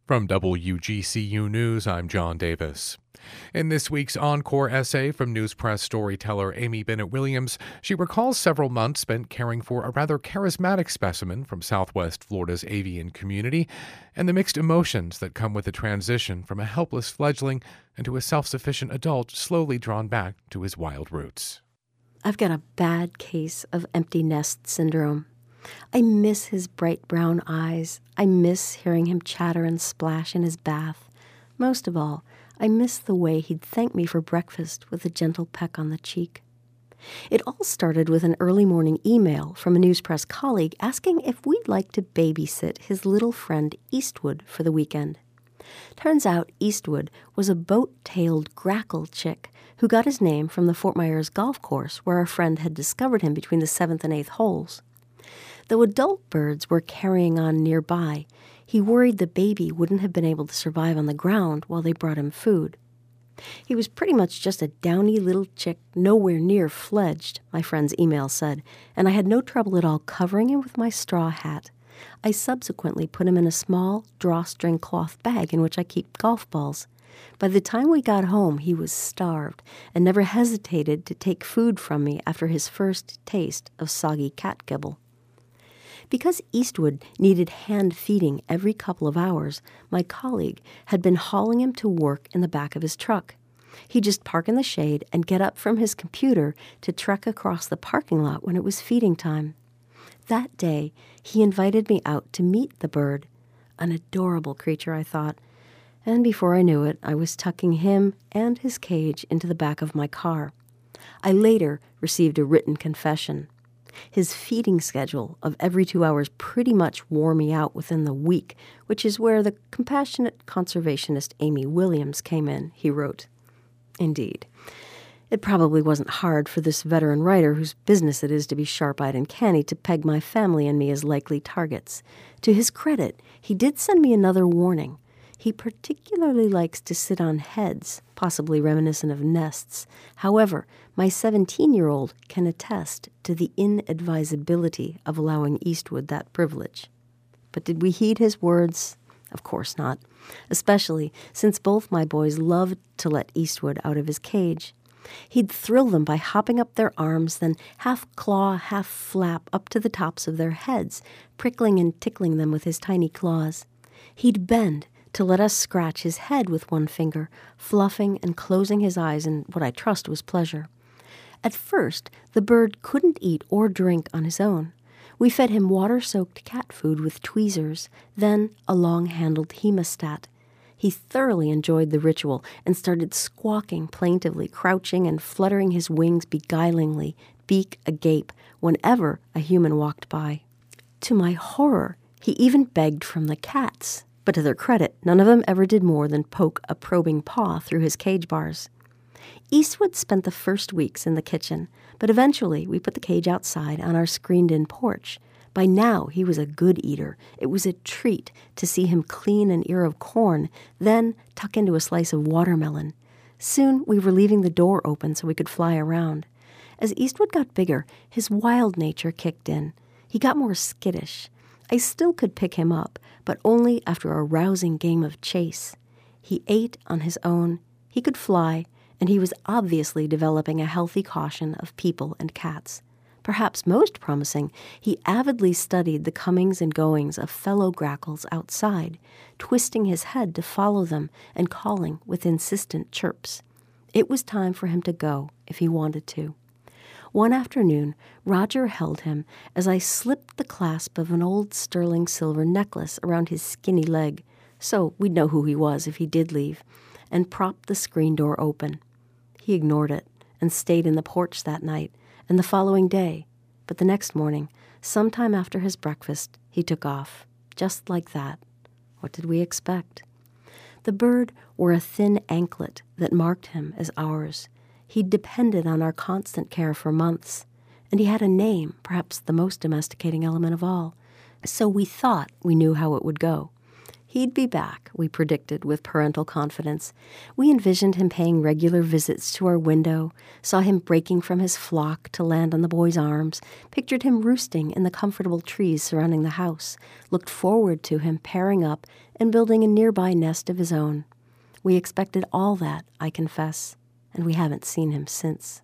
From WGCU News, I'm John Davis. In this week's Encore essay from News Press storyteller Amy Bennett Williams, she recalls several months spent caring for a rather charismatic specimen from Southwest Florida's avian community and the mixed emotions that come with the transition from a helpless fledgling into a self-sufficient adult slowly drawn back to his wild roots. I've got a bad case of empty nest syndrome. I miss his bright brown eyes. I miss hearing him chatter and splash in his bath. Most of all, I miss the way he'd thank me for breakfast with a gentle peck on the cheek. It all started with an early morning email from a News Press colleague asking if we'd like to babysit his little friend Eastwood for the weekend. Turns out Eastwood was a boat-tailed grackle chick who got his name from the Fort Myers golf course where our friend had discovered him between the 7th and 8th holes. Though adult birds were carrying on nearby, he worried the baby wouldn't have been able to survive on the ground while they brought him food. He was pretty much just a downy little chick, nowhere near fledged, my friend's email said, and I had no trouble at all covering him with my straw hat. I subsequently put him in a small drawstring cloth bag in which I keep golf balls. By the time we got home, he was starved and never hesitated to take food from me after his first taste of soggy cat gibble. Because Eastwood needed hand feeding every couple of hours, my colleague had been hauling him to work in the back of his truck. He'd just park in the shade and get up from his computer to trek across the parking lot when it was feeding time. That day, he invited me out to meet the bird. An adorable creature, I thought. And before I knew it, I was tucking him and his cage into the back of my car. I later received a written confession. His feeding schedule of every 2 hours pretty much wore me out within the week, which is where the compassionate conservationist Amy Williams came in, he wrote. Indeed. It probably wasn't hard for this veteran writer, whose business it is to be sharp-eyed and canny, to peg my family and me as likely targets. To his credit, he did send me another warning. He particularly likes to sit on heads, possibly reminiscent of nests. However, my 17-year-old can attest to the inadvisability of allowing Eastwood that privilege. But did we heed his words? Of course not, especially since both my boys loved to let Eastwood out of his cage. He'd thrill them by hopping up their arms, then half claw, half flap up to the tops of their heads, prickling and tickling them with his tiny claws. He'd bend to let us scratch his head with one finger, fluffing and closing his eyes in what I trust was pleasure. At first, the bird couldn't eat or drink on his own. We fed him water-soaked cat food with tweezers, then a long-handled hemostat. He thoroughly enjoyed the ritual and started squawking plaintively, crouching and fluttering his wings beguilingly, beak agape, whenever a human walked by. To my horror, he even begged from the cats. But to their credit, none of them ever did more than poke a probing paw through his cage bars. Eastwood spent the first weeks in the kitchen, but eventually we put the cage outside on our screened-in porch. By now, he was a good eater. It was a treat to see him clean an ear of corn, then tuck into a slice of watermelon. Soon, we were leaving the door open so we could fly around. As Eastwood got bigger, his wild nature kicked in. He got more skittish. I still could pick him up, but only after a rousing game of chase. He ate on his own, he could fly, and he was obviously developing a healthy caution of people and cats. Perhaps most promising, he avidly studied the comings and goings of fellow grackles outside, twisting his head to follow them and calling with insistent chirps. It was time for him to go if he wanted to. One afternoon, Roger held him as I slipped the clasp of an old sterling silver necklace around his skinny leg, so we'd know who he was if he did leave, and propped the screen door open. He ignored it and stayed in the porch that night and the following day, but the next morning, sometime after his breakfast, he took off, just like that. What did we expect? The bird wore a thin anklet that marked him as ours. He'd depended on our constant care for months, and he had a name, perhaps the most domesticating element of all, so we thought we knew how it would go. He'd be back, we predicted with parental confidence. We envisioned him paying regular visits to our window, saw him breaking from his flock to land on the boys' arms, pictured him roosting in the comfortable trees surrounding the house, looked forward to him pairing up and building a nearby nest of his own. We expected all that, I confess, and we haven't seen him since.